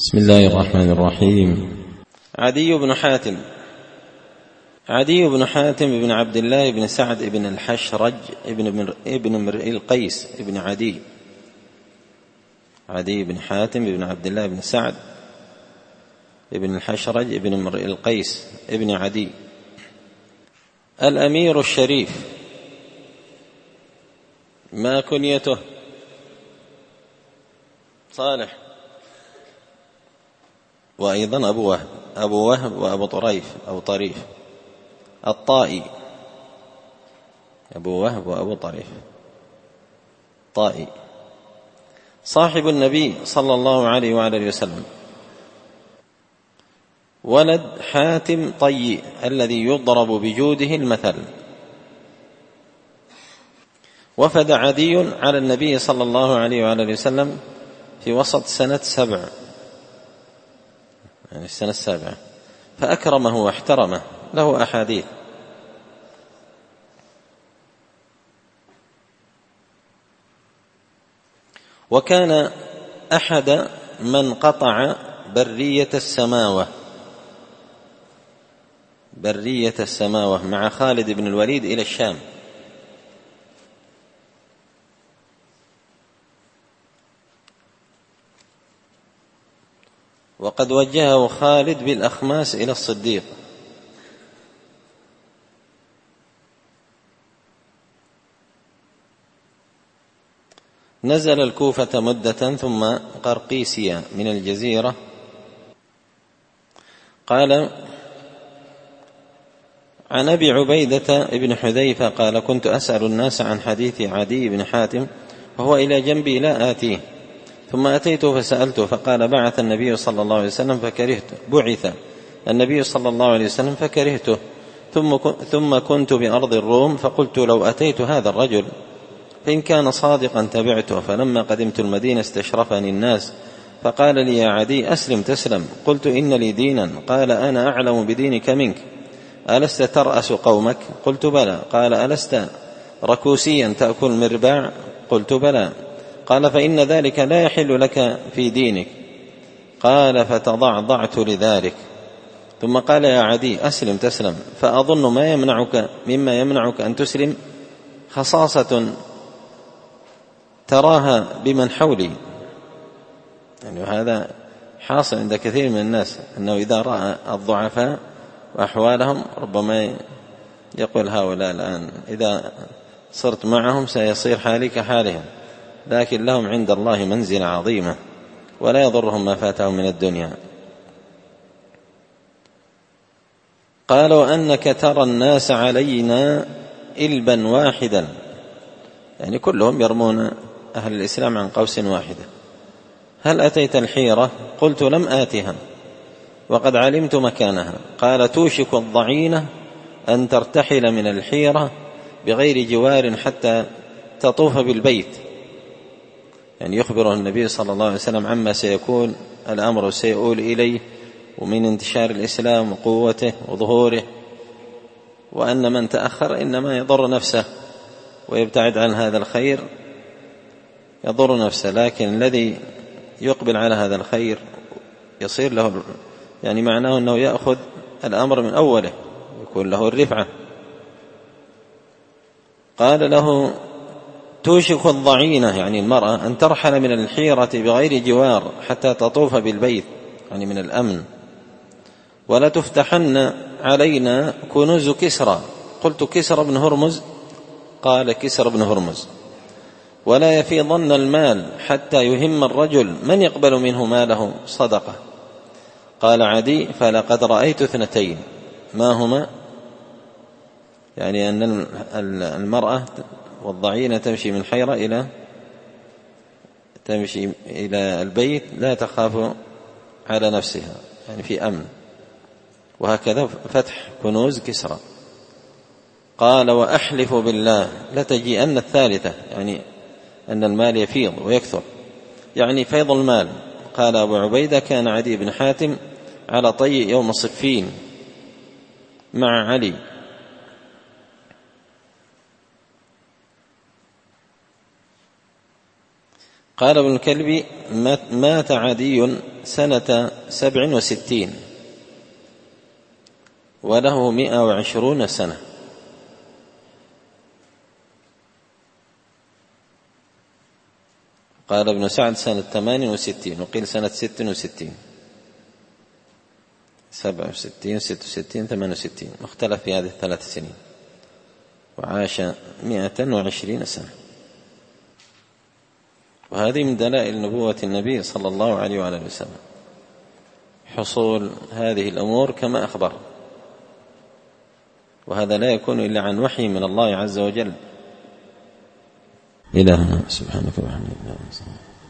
بسم الله الرحمن الرحيم. عدي بن حاتم بن عبد الله بن سعد بن الحشرج ابن امرئ القيس ابن عدي بن حاتم بن عبد الله بن سعد ابن الحشرج ابن امرئ القيس ابن عدي الأمير الشريف. ما كنيته؟ صالح، وأيضا أبو وهب وأبو طريف أو طريف الطائي، أبو وهب وأبو طريف طائي، صاحب النبي صلى الله عليه وآله وسلم، ولد حاتم طي الذي يضرب بجوده المثل. وفد عدي على النبي صلى الله عليه وآله وسلم في وسط سنة 7، يعني السنة 7، فأكرمه واحترمه، له أحاديث. وكان أحد من قطع برية السماوة مع خالد بن الوليد إلى الشام، وقد وجهه خالد بالأخماس إلى الصديق. نزل الكوفة مدة ثم قرقيسيا من الجزيرة. قال عن أبي عبيدة ابن حذيفة قال كنت أسأل الناس عن حديث عدي بن حاتم وهو إلى جنبي لا آتيه، ثم أتيته فسألته فقال بعث النبي صلى الله عليه وسلم فكرهته، ثم كنت بأرض الروم فقلت لو أتيت هذا الرجل فإن كان صادقا تبعته، فلما قدمت المدينة استشرفني الناس فقال لي يا عدي أسلم تسلم. قلت إن لي دينا. قال أنا أعلم بدينك منك، ألست ترأس قومك؟ قلت بلى. قال ألست ركوسيا تأكل مرباع؟ قلت بلى. قال فإن ذلك لا يحل لك في دينك. قال فتضعضعت لذلك، ثم قال يا عدي أسلم تسلم. فأظن مما يمنعك أن تسلم خصاصة تراها بمن حولي، يعني هذا حاصل عند كثير من الناس، أنه إذا رأى الضعفاء وأحوالهم ربما يقول هؤلاء الآن إذا صرت معهم سيصير حالي كحالهم، لكن لهم عند الله منزلة عظيمة ولا يضرهم ما فاتهم من الدنيا. قال وأنك ترى الناس علينا إلبا واحدا، يعني كلهم يرمون أهل الإسلام عن قوس واحدة. هل أتيت الحيرة؟ قلت لم آتها وقد علمت مكانها. قال توشك الضعينة أن ترتحل من الحيرة بغير جوار حتى تطوف بالبيت، يعني يخبره النبي صلى الله عليه وسلم عما سيكون الأمر سيؤول إليه ومن انتشار الإسلام وقوته وظهوره، وأن من تأخر إنما يضر نفسه ويبتعد عن هذا الخير يضر نفسه، لكن الذي يقبل على هذا الخير يصير له، يعني معناه أنه يأخذ الأمر من أوله يكون له الرفعة. قال له توشك الضعينة، يعني المرأة، أن ترحل من الحيرة بغير جوار حتى تطوف بالبيت، يعني من الأمن. ولا تفتحن علينا كنوز كسرى. قلت كسرى بن هرمز؟ قال كسرى بن هرمز. ولا يفيضن المال حتى يهم الرجل من يقبل منه ماله صدقة. قال عدي فلقد رأيت 2، ما هما؟ يعني أن المرأة والضعينة تمشي من حيرة إلى البيت لا تخاف على نفسها، يعني في أمن، وهكذا فتح كنوز كسرى. قال وأحلف بالله لتجيئن 3، يعني أن المال يفيض ويكثر، يعني فيض المال. قال أبو عبيدة كان عدي بن حاتم على طي يوم صفين مع علي، قال ابن الكلبي: مات عدي سنة 67 وله 120 سنة. قال ابن سعد سنة 68 وقيل سنة 66 67 66 68 مختلف في هذه الثلاث سنين، وعاش 120 سنة. وهذه من دلائل نبوة النبي صلى الله عليه وعلى وسلم، حصول هذه الأمور كما أخبر، وهذا لا يكون إلا عن وحي من الله عز وجل. إلهنا سبحانك وبحمدك.